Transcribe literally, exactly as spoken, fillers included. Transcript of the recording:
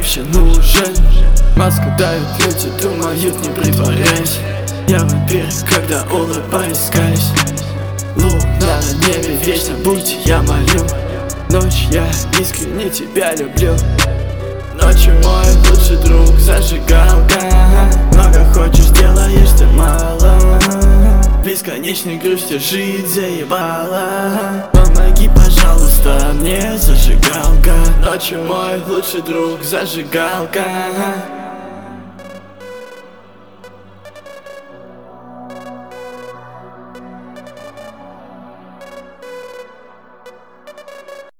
вообще нужен? Маску дают люди, думают, не притворяйся. Я вампир, когда улыбаюсь скались. Луна на небе вечно будь, я молю. Ночь, я искренне тебя люблю. Ночью мой лучший друг, зажигалка. Много хочешь, делаешь ты мало. Бесконечной грусти жить заебала. Помоги, пожалуйста, мне, зажигалка. Ночью мой лучший друг, зажигалка.